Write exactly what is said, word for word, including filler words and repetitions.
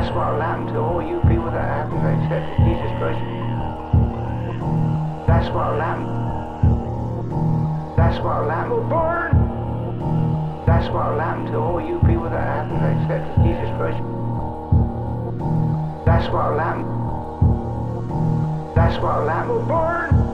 That's what'll happen to all you people that haven't accepted Jesus Christ. That's what'll happen. That's what'll happen. Well, burn! That's what'll happen to all you people that haven't accepted Jesus Christ. That's what'll happen. That's what'll happen. Well, burn!